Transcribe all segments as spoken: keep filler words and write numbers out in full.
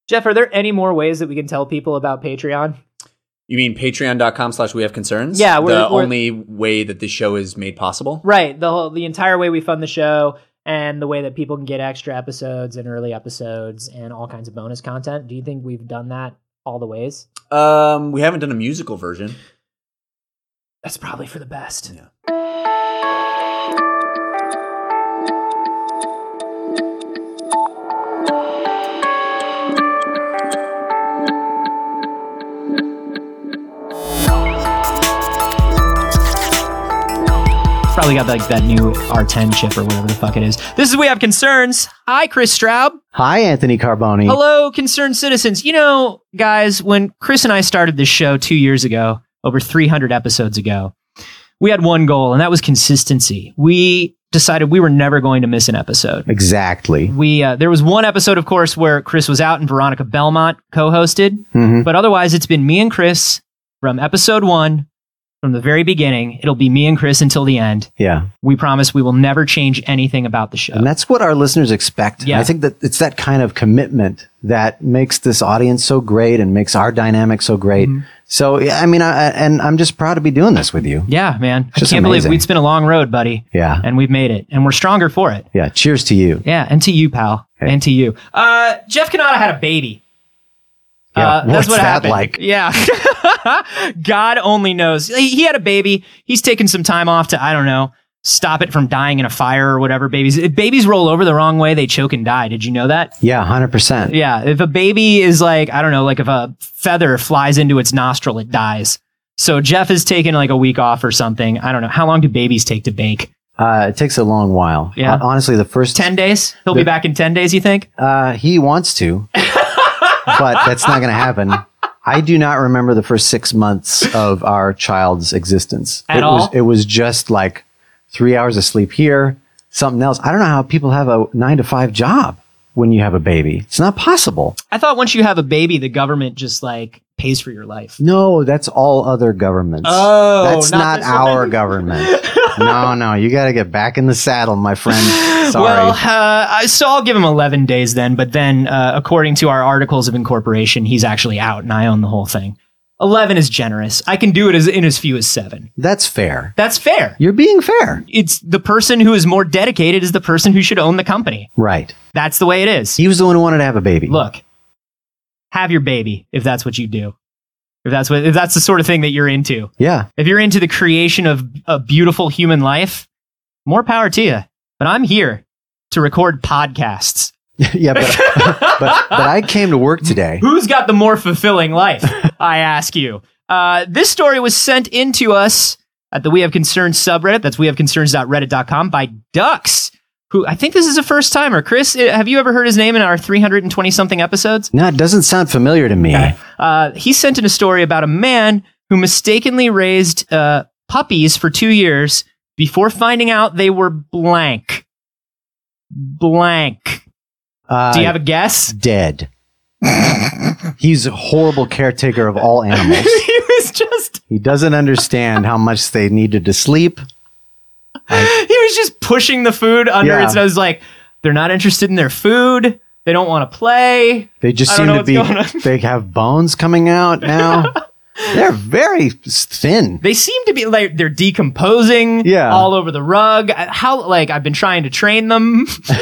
Jeff, are there any more ways that we can tell people about Patreon? You mean patreon.com slash we have concerns? Yeah. We're, the we're, only way that this show is made possible? Right. The whole, the entire way we fund the show and the way that people can get extra episodes and early episodes and all kinds of bonus content. Do you think we've done that all the ways? Um, we haven't done a musical version. That's probably for the best. Yeah. Probably got like that new R ten chip or whatever the fuck it is. This is We Have Concerns. Hi, Chris Straub. Hi, Anthony Carboni. Hello, concerned citizens. You know, guys, when Chris and I started this show two years ago, over three hundred episodes ago, we had one goal, and that was consistency. We decided we were never going to miss an episode. Exactly. We uh, there was one episode, of course, where Chris was out and Veronica Belmont co-hosted. Mm-hmm. But otherwise, it's been me and Chris from episode one. From the very beginning, it'll be me and Chris until the end. Yeah. We promise we will never change anything about the show. And that's what our listeners expect. Yeah. I think that it's that kind of commitment that makes this audience so great and makes our dynamic so great. Mm-hmm. So, yeah, I mean, I, and I'm just proud to be doing this with you. Yeah, man. I just can't amazing. believe it's been a long road, buddy. Yeah. And we've made it. And we're stronger for it. Yeah. Cheers to you. Yeah. And to you, pal. Hey. And to you. Uh, Jeff Cannata had a baby. Yeah, uh, that's what's what that happened. like? Yeah. God only knows. He, he had a baby. He's taken some time off to, I don't know, stop it from dying in a fire or whatever. Babies, if babies roll over the wrong way, they choke and die. Did you know that? Yeah, one hundred percent. Yeah. If a baby is like, I don't know, like if a feather flies into its nostril, it dies. So Jeff has taken like a week off or something. I don't know. How long do babies take to bake? Uh, it takes a long while. Yeah. Uh, honestly, the first ten days? He'll the, be back in ten days, you think? Uh, he wants to, but that's not going to happen. I do not remember the first six months of our child's existence. At it all? Was, it was just like three hours of sleep here, something else. I don't know how people have a nine to five job when you have a baby. It's not possible. I thought once you have a baby, the government just like pays for your life. No, that's all other governments. Oh, that's not not, this our one? government. No, no, you got to get back in the saddle, my friend. Sorry. Well, uh, so I'll give him eleven days then. But then, uh, according to our articles of incorporation, he's actually out and I own the whole thing. eleven is generous. I can do it as in as few as seven. That's fair. That's fair. You're being fair. It's the person who is more dedicated is the person who should own the company. Right. That's the way it is. He was the one who wanted to have a baby. Look, have your baby if that's what you do. If that's what, if that's the sort of thing that you're into. Yeah. If you're into the creation of a beautiful human life, more power to you. But I'm here to record podcasts. Yeah, but, but but I came to work today. Who's got the more fulfilling life? I ask you. Uh, this story was sent in to us at the We Have Concerns subreddit. That's we have concerns dot reddit dot com by Dux, who I think this is a first timer. Chris, have you ever heard his name in our three hundred twenty something episodes? No, it doesn't sound familiar to me. Okay. Uh, he sent in a story about a man who mistakenly raised uh, puppies for two years before finding out they were blank. Blank. Uh, Do you have a guess? Dead. He's a horrible caretaker of all animals. He was just... He doesn't understand how much they needed to sleep. I, he was just pushing the food under Yeah. its nose like, they're not interested in their food. They don't want to play. They just I seem don't to know be, what's going on. they have bones coming out now. They're very thin. They seem to be like, they're decomposing Yeah. all over the rug. How, like, I've been trying to train them.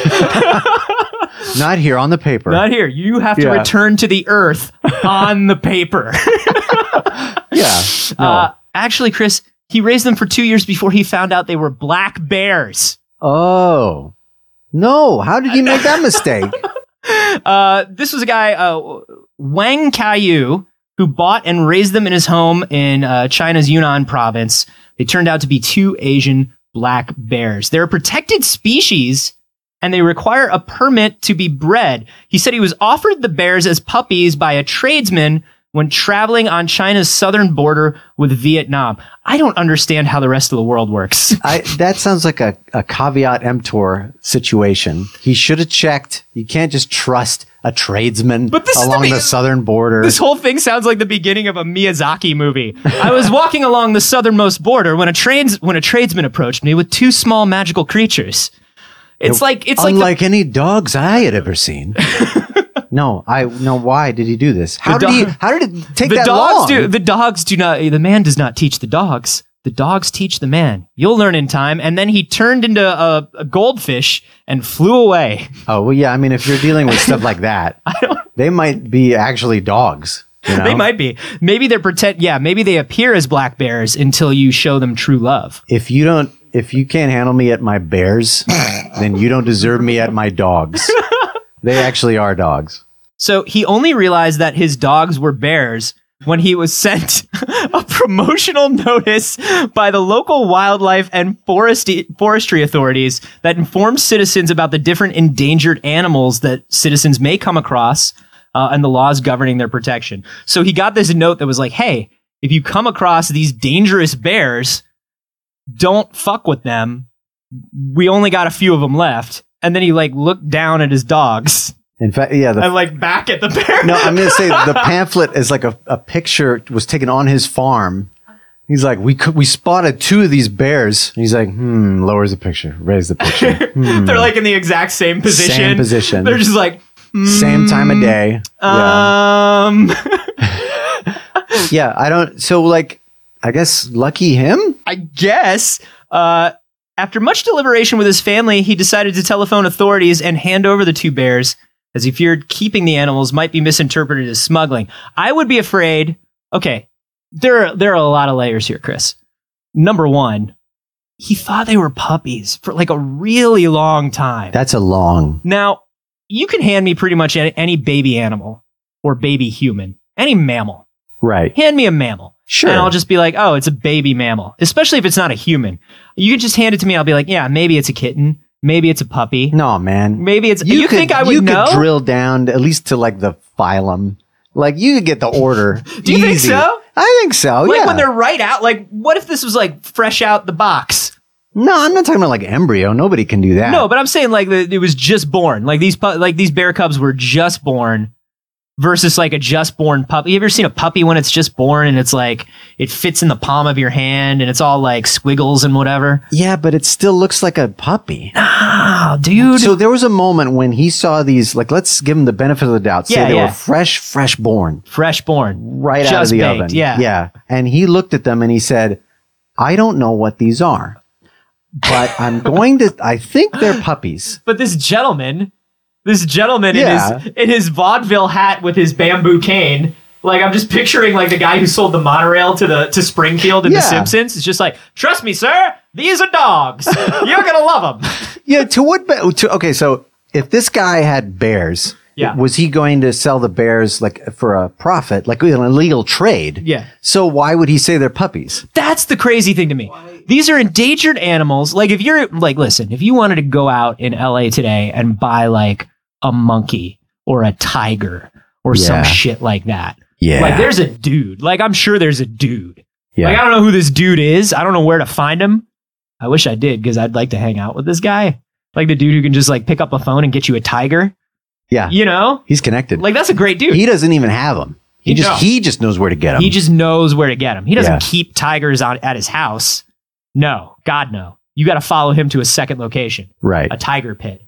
Not here on the paper. Not here. You have to Yeah. return to the earth on the paper. Yeah. No. Uh, actually, Chris, he raised them for two years before he found out they were black bears. Oh. No. How did he make that mistake? Uh, this was a guy, uh, Wang Kaiyu, who bought and raised them in his home in uh, China's Yunnan province. They turned out to be two Asian black bears. They're a protected species, and they require a permit to be bred. He said he was offered the bears as puppies by a tradesman when traveling on China's southern border with Vietnam. I don't understand how the rest of the world works. I, that sounds like a, a caveat emptor situation. He should have checked. You can't just trust a tradesman But this is along the the, be- southern border. This whole thing sounds like the beginning of a Miyazaki movie. I was walking along the southernmost border when a trans when a tradesman approached me with two small magical creatures. It's like it's like Unlike any dogs I had ever seen. the, No, I no. Why did he do this? How The did he? dog- How did it take the that dogs long? do. The dogs do not. The man does not teach the dogs. The dogs teach the man. You'll learn in time. And then he turned into a, a goldfish and flew away. Oh well, yeah. I mean, if you're dealing with stuff like that, they might be actually dogs. You know? They might be. Maybe they're pretend. Yeah, maybe they appear as black bears until you show them true love. If you don't, if you can't handle me at my bears, then you don't deserve me at my dogs. They actually are dogs. So he only realized that his dogs were bears when he was sent a promotional notice by the local wildlife and forestry, forestry authorities that informs citizens about the different endangered animals that citizens may come across uh, and the laws governing their protection. So he got this note that was like, hey, if you come across these dangerous bears, don't fuck with them. We only got a few of them left. And then he like looked down at his dogs. In fact, yeah. The, And like back at the bear. no, I'm going to say the pamphlet is like a, a picture was taken on his farm. He's like, we could, we spotted two of these bears. And he's like, hmm, lowers the picture, raise the picture. Hmm. They're like in the exact same position. Same position. They're just like, Same time of day. um, yeah. yeah, I don't, so like, I guess lucky him? I guess. Uh, after much deliberation with his family, he decided to telephone authorities and hand over the two bears, as he feared keeping the animals might be misinterpreted as smuggling. I would be afraid. Okay, there are, there are a lot of layers here, Chris. Number one, he thought they were puppies for like a really long time. That's a long. Now, you can hand me pretty much any, any baby animal or baby human, any mammal. Right. Hand me a mammal. Sure. And I'll just be like, oh, it's a baby mammal, especially if it's not a human. You can just hand it to me. I'll be like, yeah, maybe it's a kitten. Maybe it's a puppy. No, man. Maybe it's. You, could, think I would you know? could drill down at least to like the phylum. Like you could get the order. Do you think Easy. so? I think so. Like yeah. when they're right out. Like, what if this was like fresh out the box? No, I'm not talking about like embryo. Nobody can do that. No, but I'm saying like the, it was just born. Like these pu- like these bear cubs were just born. Versus like a just born puppy. You ever seen a puppy when it's just born and it's like it fits in the palm of your hand and it's all like squiggles and whatever? Yeah, but it still looks like a puppy. Oh, dude. So there was a moment when he saw these, like, let's give him the benefit of the doubt. Say Yeah, they yeah. were fresh, fresh born, Fresh born. right out of Just the baked, oven. yeah. Yeah. And he looked at them and he said, I don't know what these are, but I'm going to, I think they're puppies. But this gentleman, this gentleman Yeah. in his in his vaudeville hat with his bamboo cane, like I'm just picturing like the guy who sold the monorail to the to Springfield in Yeah. The Simpsons. It's just like, trust me, sir, these are dogs. You're gonna love them. Yeah. To what, be- to, okay. So if this guy had bears, Yeah. was he going to sell the bears like for a profit, like an illegal trade? Yeah. So why would he say they're puppies? That's the crazy thing to me. These are endangered animals. Like if you're like, listen, if you wanted to go out in L A today and buy like a monkey or a tiger or Yeah. some shit like that. Yeah. Like there's a dude. Like I'm sure there's a dude. Yeah. Like I don't know who this dude is. I don't know where to find him. I wish I did because I'd like to hang out with this guy. Like the dude who can just like pick up a phone and get you a tiger. yeah. You know? He's connected. Like that's a great dude. He doesn't even have them. He No. just he just knows where to get them. He just knows where to get them. He doesn't Yeah. keep tigers on at his house. No, God no. You got to follow him to a second location, right. a tiger pit.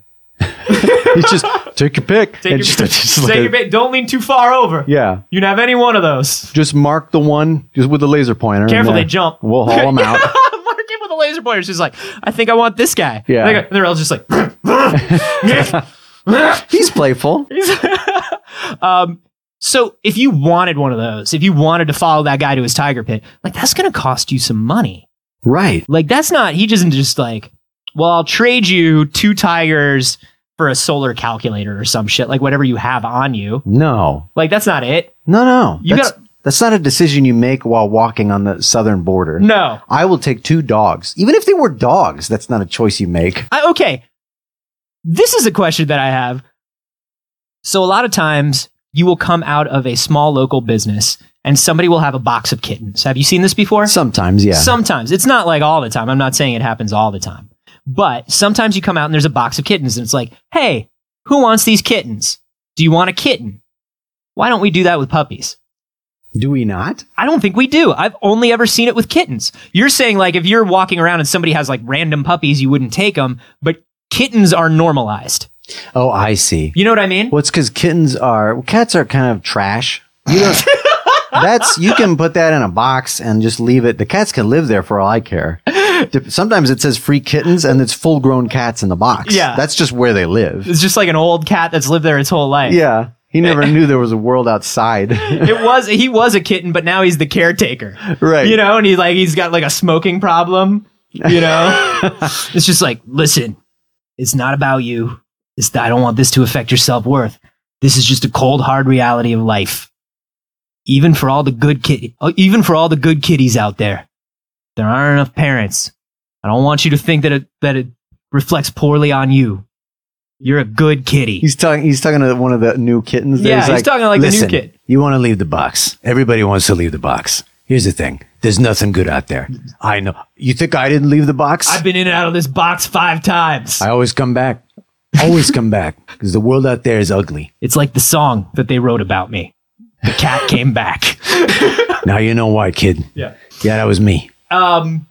He's just take your pick. Take and your, just- just take like a- your bait. Don't lean too far over. Yeah. You can have any one of those. Just mark the one just with the laser pointer. and, Careful, uh, they jump. We'll haul them out. Mark him with a laser pointer. She's like, I think I want this guy. Yeah. And they're all just like, He's playful. um, so if you wanted one of those, if you wanted to follow that guy to his tiger pit, like that's going to cost you some money. Right. Like that's not, he doesn't just like, well, I'll trade you two tigers for a solar calculator or some shit, like whatever you have on you. No. Like that's not it. No, no. You that's, gotta- that's not a decision you make while walking on the southern border. No. I will take two dogs. Even if they were dogs, that's not a choice you make. I, okay. This is a question that I have. So a lot of times you will come out of a small local business and somebody will have a box of kittens. Have you seen this before? Sometimes, yeah. Sometimes. It's not like all the time. I'm not saying it happens all the time. But sometimes you come out and there's a box of kittens and it's like, hey, who wants these kittens? Do you want a kitten? Why don't we do that with puppies? Do we not? I don't think we do. I've only ever seen it with kittens. You're saying like if you're walking around and somebody has like random puppies, you wouldn't take them, but kittens are normalized. Oh, I see. You know what I mean? Well, it's because kittens are, well, cats are kind of trash. You don't, that's, you can put that in a box and just leave it. The cats can live there for all I care. Sometimes it says free kittens and it's full grown cats in the box. Yeah. That's just where they live. It's just like an old cat that's lived there its whole life. Yeah. He never knew there was a world outside. It was, he was a kitten, but now he's the caretaker. Right. You know, and he's like, he's got like a smoking problem, you know? It's just like, listen, it's not about you. It's, I don't want this to affect your self-worth. This is just a cold, hard reality of life. Even for all the good kid, even for all the good kiddies out there, there aren't enough parents. I don't want you to think that it, that it reflects poorly on you. You're a good kitty. He's talking. He's talking to one of the new kittens. There. Yeah, he's like, talking to, like, the new "Listen, kid." You want to leave the box. Everybody wants to leave the box. Here's the thing. There's nothing good out there. I know. You think I didn't leave the box? I've been in and out of this box five times. I always come back. Always come back because the world out there is ugly. It's like the song that they wrote about me. The cat came back. Now you know why, kid. Yeah. Yeah, that was me. Um.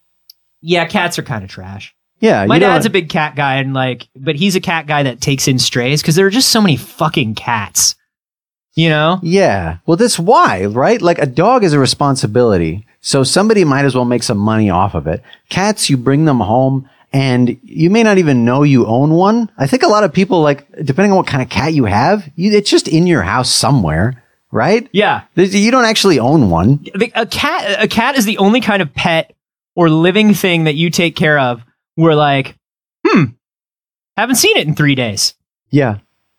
Yeah, cats are kind of trash. Yeah. My you know dad's what? a big cat guy, and like, but he's a cat guy that takes in strays because there are just so many fucking cats. You know? Yeah. Well, that's why, right? Like a dog is a responsibility. So somebody might as well make some money off of it. Cats, you bring them home and you may not even know you own one. I think a lot of people, like, depending on what kind of cat you have, you, it's just in your house somewhere, right? Yeah. There's, you don't actually own one. The- A cat. A cat is the only kind of pet or living thing that you take care of. Where like, hmm, haven't seen it in three days. Yeah.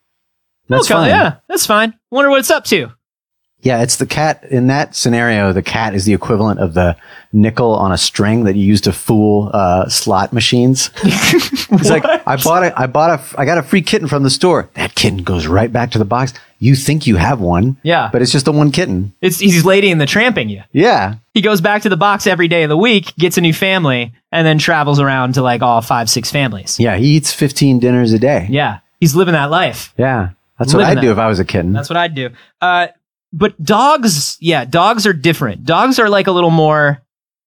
That's okay, fine. Yeah, that's fine. Wonder what it's up to. Yeah, it's the cat. In that scenario, the cat is the equivalent of the nickel on a string that you use to fool uh, slot machines. It's like, I bought a, I bought a, I got a free kitten from the store. That kitten goes right back to the box. You think you have one. Yeah. But it's just the one kitten. It's he's Lady and the Tramping you. Yeah. He goes back to the box every day of the week, gets a new family, and then travels around to like all five, six families. Yeah. He eats fifteen dinners a day. Yeah, he's living that life. Yeah. That's what Living I'd do that. if I was a kitten. That's what I'd do. Uh, but dogs, yeah, dogs are different. Dogs are like a little more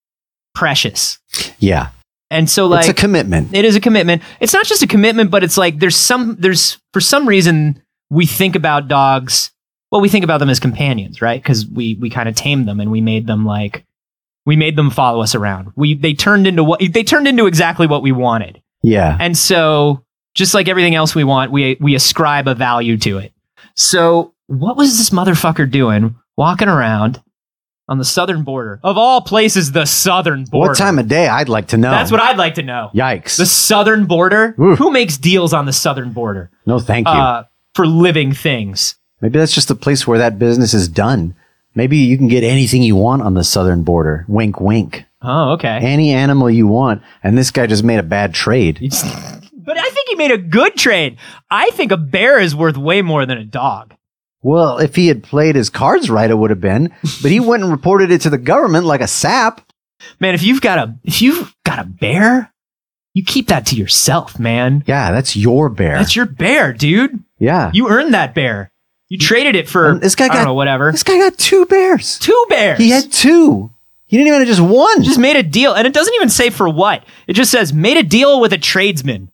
precious. yeah. And so like it's a commitment. it is a commitment. It's not just a commitment, but it's like there's some there's for some reason we think about dogs. Well, we think about them as companions, right? Because we we kind of tamed them and we made them like we made them follow us around. We they turned into what they turned into exactly what we wanted. Yeah. And so just like everything else we want, we we ascribe a value to it. So what was this motherfucker doing walking around on the southern border? Of all places, the southern border. What time of day? I'd like to know. That's what I'd like to know. Yikes. The southern border? Oof. Who makes deals on the southern border? no, thank you. Uh, for living things. Maybe that's just the place where that business is done. Maybe you can get anything you want on the southern border. Wink, wink. Oh, okay. Any animal you want. And this guy just made a bad trade. It's- but I think he made a good trade. I think a bear is worth way more than a dog. Well, if he had played his cards right, it would have been. But he went and reported it to the government like a sap. Man, if you've got a if you've got a bear, you keep that to yourself, man. Yeah, that's your bear. That's your bear, dude. yeah. You earned that bear. You traded it for And this guy I don't got know, whatever. This guy got two bears. Two bears. He had two. He didn't even have just one. just made a deal, and it doesn't even say for what. It just says made a deal with a tradesman.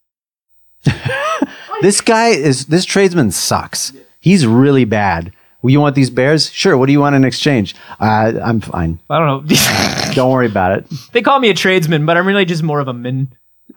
This guy is this tradesman sucks. He's really bad. Well, you want these bears? Sure. What do you want in exchange? Uh, I'm fine. I don't know. Don't worry about it. They call me a tradesman, but I'm really just more of a min.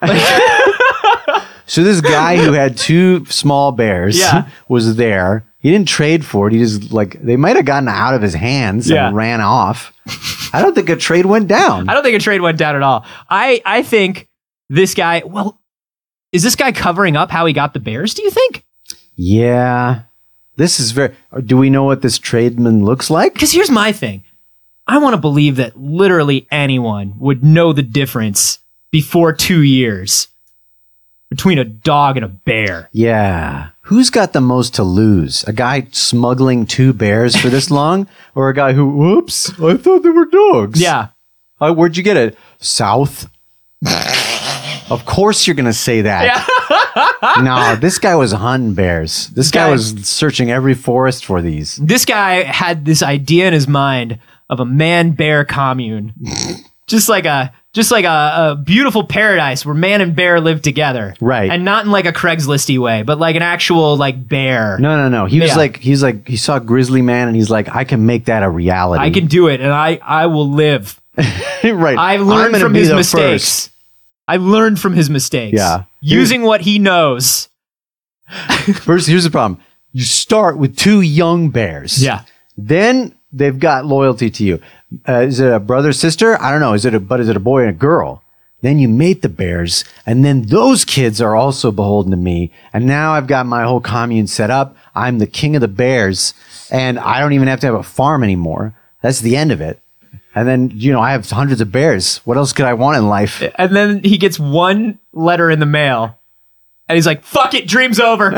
So this guy who had two small bears Yeah. was there. He didn't trade for it. He just like they might have gotten out of his hands Yeah. and ran off. I don't think a trade went down. I don't think a trade went down at all. I, I think this guy, well, is this guy covering up how he got the bears, do you think? Yeah. This is very. Do we know what this tradesman looks like? Because here's my thing. I want to believe that literally anyone would know the difference before two years between a dog and a bear. Yeah. Who's got the most to lose? A guy smuggling two bears for this long, or a guy who, whoops, I thought they were dogs. Yeah. Uh, where'd you get it? South. Of course you're gonna say that. No, this guy was hunting bears. This guy Guy- was searching every forest for these. This guy had this idea in his mind of a man bear commune. just like a just like a, a beautiful paradise where man and bear live together. Right. And not in like a Craigslist-y way, but like an actual like bear. No, no, no. He was Yeah. like, he's like, he saw Grizzly Man and he's like, I can make that a reality. I can do it, and I, I will live. right. I've I'm learned gonna from be his the mistakes. first. I learned from his mistakes. Yeah. Using what he knows. First, here's the problem. You start with two young bears. Yeah. Then they've got loyalty to you. Uh, is it a brother, sister? I don't know. Is it a, but is it a boy and a girl? Then you mate the bears, and then those kids are also beholden to me. And now I've got my whole commune set up. I'm the king of the bears, and I don't even have to have a farm anymore. That's the end of it. And then, you know, I have hundreds of bears. What else could I want in life? And then he gets one letter in the mail, and he's like, fuck it, dream's over.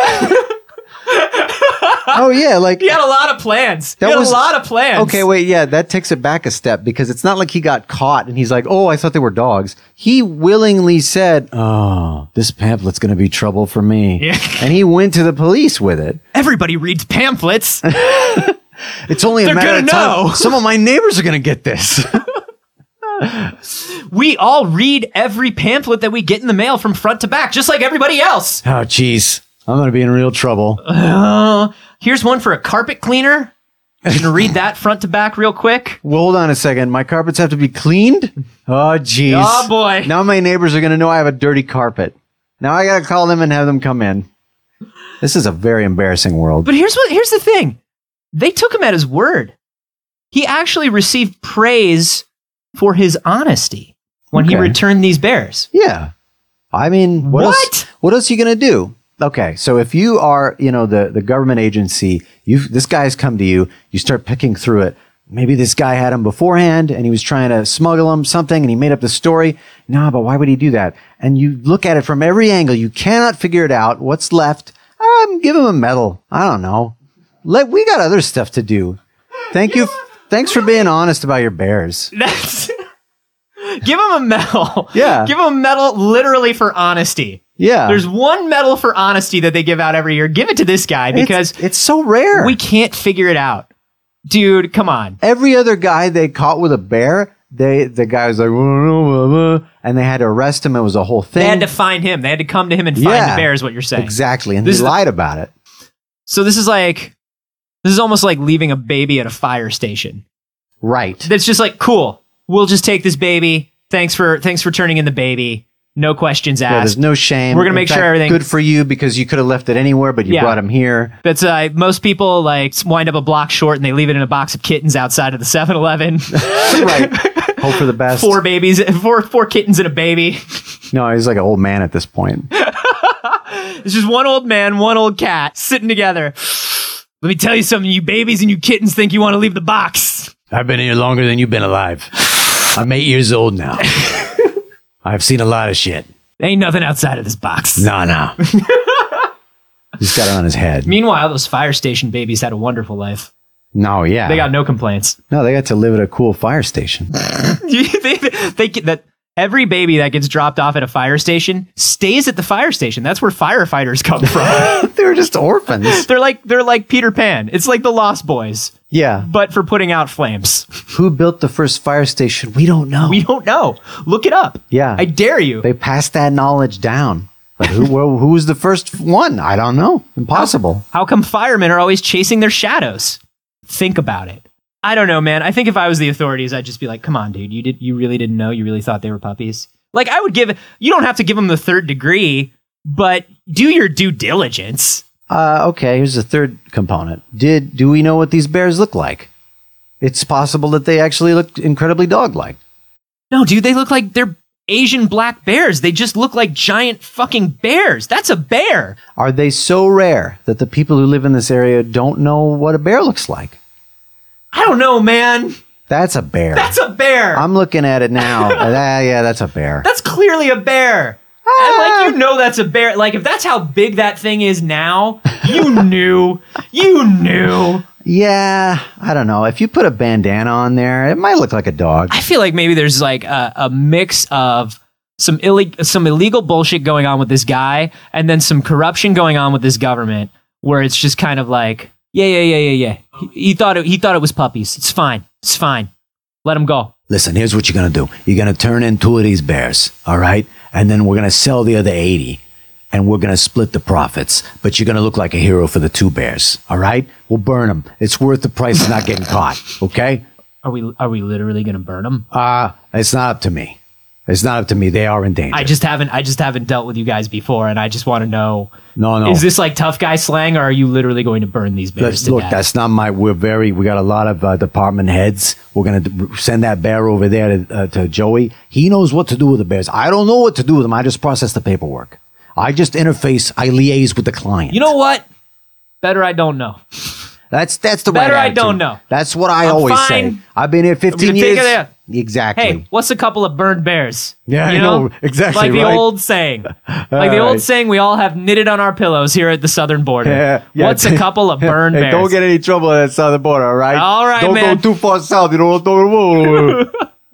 Oh, yeah. Like, He had a lot of plans. That he had was- a lot of plans. okay, wait, yeah, that takes it back a step because it's not like he got caught and he's like, oh, I thought they were dogs. He willingly said, oh, this pamphlet's going to be trouble for me. Yeah. And he went to the police with it. Everybody reads pamphlets. It's only a They're matter gonna of time. know. Some of my neighbors are going to get this. We all read every pamphlet that we get in the mail from front to back, just like everybody else. Oh, jeez. I'm going to be in real trouble. Uh, here's one for a carpet cleaner. I'm going to read that front to back real quick. Well, hold on a second. My carpets have to be cleaned? Oh, jeez. Oh, boy. Now my neighbors are going to know I have a dirty carpet. Now I got to call them and have them come in. This is a very embarrassing world. But here's what here's the thing. They took him at his word. He actually received praise for his honesty when he Okay. returned these bears. Yeah. I mean, what, What? else? What else are you going to do? Okay, so if you are, you know, the, the government agency, you this guy's come to you, you start picking through it. Maybe this guy had him beforehand and he was trying to smuggle him something and he made up the story. No, but why would he do that? And you look at it from every angle. You cannot figure it out. What's left? Um, give him a medal. I don't know. Let we got other stuff to do. Thank you. Thanks for being honest about your bears. That's Give him a medal. Yeah. Give him a medal literally for honesty. Yeah. There's one medal for honesty that they give out every year. Give it to this guy because it's, it's so rare. we can't figure it out. Dude, come on. Every other guy they caught with a bear, they the guy was like, and they had to arrest him. It was a whole thing. They had to find him. They had to come to him and find Yeah. the bear is what you're saying. Exactly, and This they is the- lied about it. So this is like, this is almost like leaving a baby at a fire station. Right. That's just like, cool. We'll just take this baby. Thanks for, thanks for turning in the baby. No questions Yeah, there's asked. no shame. We're gonna In make sure fact, everything- good for you because you could have left it anywhere, but you Yeah. brought him here. That's uh, most people like wind up a block short and they leave it in a box of kittens outside of the seven eleven. Right. Hope for the best. Four babies, four four kittens and a baby. No, he's like an old man at this point. It's just one old man, one old cat sitting together. Let me tell you something, you babies and you kittens think you want to leave the box. I've been here longer than you've been alive. I'm eight years old now. I've seen a lot of shit. Ain't nothing outside of this box. No, no. He's got it on his head. Meanwhile, those fire station babies had a wonderful life. No, yeah. They got no complaints. no, they got to live at a cool fire station. they, they get that every baby that gets dropped off at a fire station stays at the fire station. That's where firefighters come from. They were just orphans. they're like they're like Peter Pan. It's like the Lost Boys, Yeah. but for putting out flames. Who built the first fire station? We don't know. We don't know. Look it up. Yeah. I dare you. They passed that knowledge down. But who well, who was the first one? I don't know. Impossible. How come firemen are always chasing their shadows? Think about it. I don't know, man. I think if I was the authorities, I'd just be like, come on, dude. You did. You really didn't know? You really thought they were puppies? Like, I would give... You don't have to give them the third degree, but do your due diligence. Uh, okay, here's the third component. Did do we know what these bears look like? It's possible that they actually look incredibly dog-like. No, dude, they look like they're Asian black bears. They just look like giant fucking bears. That's a bear. Are they so rare that the people who live in this area don't know what a bear looks like? I don't know, man. That's a bear. That's a bear. I'm looking at it now. Uh, yeah, that's a bear. That's clearly a bear. And like, you know that's a bear. Like, if that's how big that thing is now, you knew. You knew. Yeah, I don't know. If you put a bandana on there, it might look like a dog. I feel like maybe there's like a, a mix of some illeg- some illegal bullshit going on with this guy and then some corruption going on with this government where it's just kind of like, yeah, yeah, yeah, yeah, yeah. He, he thought it, he thought it was puppies. It's fine. It's fine. Let him go. listen, here's what you're going to do. You're going to turn in two of these bears, all right? And then we're going to sell the other eighty, and we're going to split the profits. But you're going to look like a hero for the two bears, all right? We'll burn them. It's worth the price of not getting caught, okay? Are we are we literally going to burn them? Uh, it's not up to me. It's not up to me. They are in danger. I just haven't I just haven't dealt with you guys before, and I just want to know. No, no. Is this like tough guy slang, or are you literally going to burn these bears Let's, to look, death? that's not my. We're very. We got a lot of uh, department heads. We're gonna d- send that bear over there to, uh, to Joey. He knows what to do with the bears. I don't know what to do with them. I just process the paperwork. I just interface. I liaise with the client. You know what? Better I don't know. That's that's the Better right I attitude. don't know. That's what I I'm always fine. say. I've been here fifteen I'm gonna years. take it there. Exactly. Hey, what's a couple of burned bears? Yeah, you I know. Exactly, Like the right? old saying. Like the right. old saying we all have knitted on our pillows here at the southern border. Yeah, yeah. What's a couple of burned Hey, bears? don't get any trouble at the southern border, all right? All right, don't man. go too far south. You don't know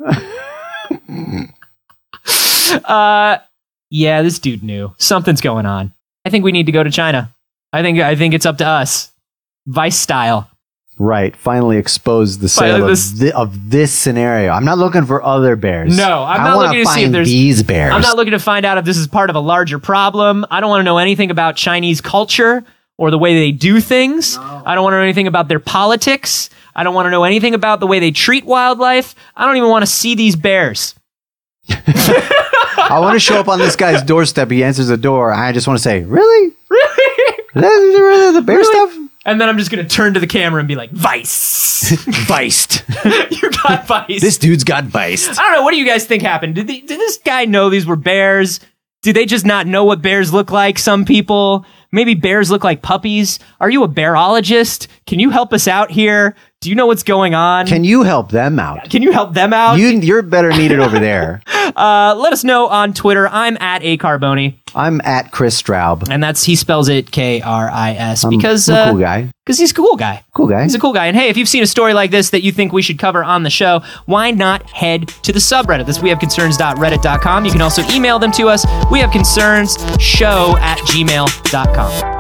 what uh, yeah, this dude knew something's going on. I think we need to go to China. I think I think it's up to us, Vice style. Right. Finally expose the sale Finally, of, this- thi- of this scenario. I'm not looking for other bears. No, I'm I not wanna looking to see if find there's- these bears. I'm not looking to find out if this is part of a larger problem. I don't want to know anything about Chinese culture or the way they do things. I don't want to know anything about their politics. I don't want to know anything about the way they treat wildlife. I don't even want to see these bears. I want to show up on this guy's doorstep. He answers the door. I just want to say, really? Really? Really? The bear Really? stuff? And then I'm just going to turn to the camera and be like, Vice. Viced. You got Vice. This dude's got viced. I don't know. What do you guys think happened? Did, they, did this guy know these were bears? Do they just not know what bears look like? Some people, maybe bears look like puppies. Are you a bearologist? Can you help us out here? Do you know what's going on? Can you help them out? Can you help them out? You, you're better needed over there. Uh, let us know on Twitter. I'm at A Carboni, I'm at Chris Straub. and that's he spells it K R I S I'm- because I'm a uh, cool guy. because he's a cool guy. Cool guy. He's a cool guy. And hey, if you've seen a story like this that you think we should cover on the show, why not head to the subreddit? That's we have concerns dot reddit dot com. You can also email them to us. We have concerns show at gmail dot com.